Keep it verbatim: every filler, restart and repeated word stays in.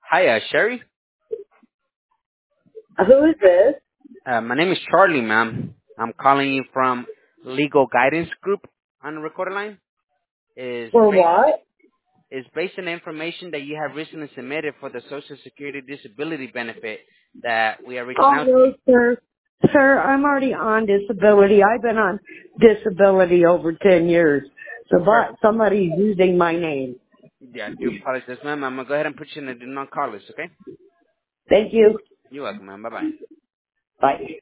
Hi, uh, Sherry. Who is this? Uh, my name is Charlie, ma'am. I'm calling you from Legal Guidance Group on the recorder line. Is For based what? is based on the information that you have recently submitted for the Social Security disability benefit that we are reaching Oh out. no, sir. Sir, I'm already on disability. I've been on disability over ten years. So, For but somebody's using my name. yeah, I do apologize, ma'am. I'm gonna go ahead and put you in the do not call list, okay? Thank you. You're welcome, ma'am. Bye bye. Bye.